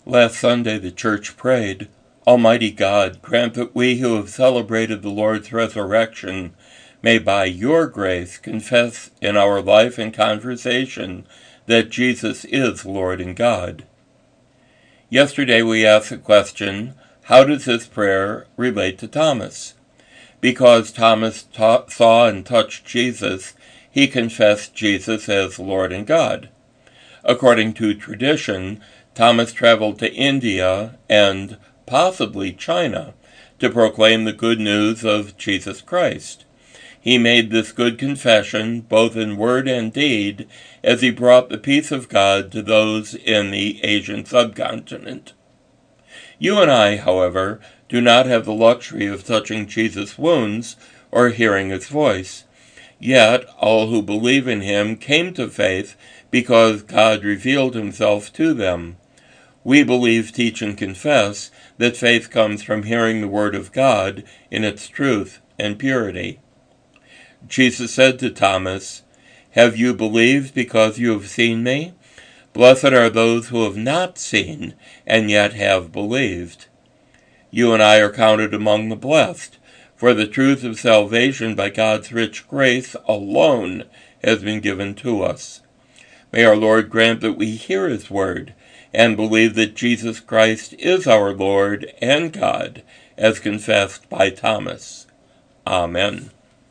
Last Sunday the Church prayed, Almighty God, grant that we who have celebrated the Lord's resurrection may by your grace confess in our life and conversation that Jesus is Lord and God. Yesterday we asked the question, how does this prayer relate to Thomas? Because Thomas saw and touched Jesus, he confessed Jesus as Lord and God. According to tradition, Thomas traveled to India and possibly China to proclaim the good news of Jesus Christ. He made this good confession both in word and deed as he brought the peace of God to those in the Asian subcontinent. You and I, however, do not have the luxury of touching Jesus' wounds or hearing his voice. Yet all who believe in him came to faith because God revealed himself to them. We believe, teach, and confess that faith comes from hearing the word of God in its truth and purity. Jesus said to Thomas, "Have you believed because you have seen me? Blessed are those who have not seen and yet have believed." You and I are counted among the blessed, for the truth of salvation by God's rich grace alone has been given to us. May our Lord grant that we hear his word and believe that Jesus Christ is our Lord and God, as confessed by Thomas. Amen.